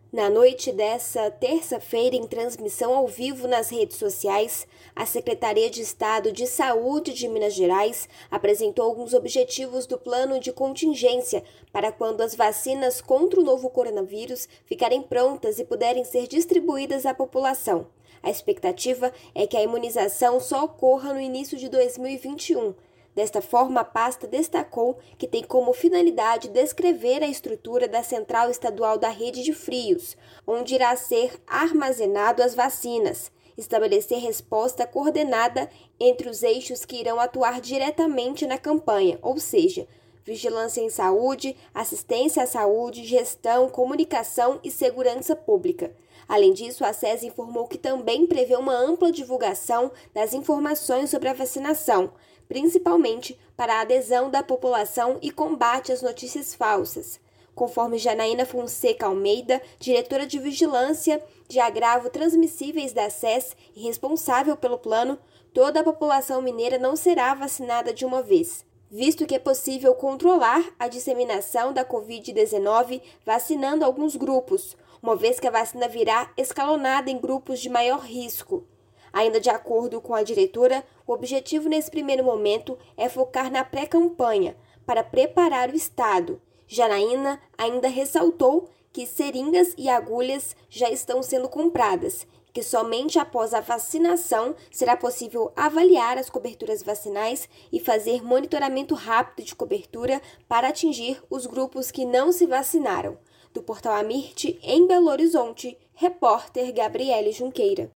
Na noite dessa terça-feira, em transmissão ao vivo nas redes sociais, a Secretaria de Estado de Saúde de Minas Gerais apresentou alguns objetivos do plano de contingência para quando as vacinas contra o novo coronavírus ficarem prontas e puderem ser distribuídas à população. A expectativa é que a imunização só ocorra no início de 2021. Desta forma, a pasta destacou que tem como finalidade descrever a estrutura da Central Estadual da Rede de Frios, onde irá ser armazenado as vacinas, estabelecer resposta coordenada entre os eixos que irão atuar diretamente na campanha, ou seja, vigilância em saúde, assistência à saúde, gestão, comunicação e segurança pública. Além disso, a SES informou que também prevê uma ampla divulgação das informações sobre a vacinação, principalmente para a adesão da população e combate às notícias falsas. Conforme Janaína Fonseca Almeida, diretora de Vigilância de Agravo Transmissíveis da SES e responsável pelo plano, toda a população mineira não será vacinada de uma vez, visto que é possível controlar a disseminação da Covid-19 vacinando alguns grupos, uma vez que a vacina virá escalonada em grupos de maior risco. Ainda de acordo com a diretora, o objetivo nesse primeiro momento é focar na pré-campanha, para preparar o Estado. Janaína ainda ressaltou que seringas e agulhas já estão sendo compradas, que somente após a vacinação será possível avaliar as coberturas vacinais e fazer monitoramento rápido de cobertura para atingir os grupos que não se vacinaram. Do Portal Amirte, em Belo Horizonte, repórter Gabriele Junqueira.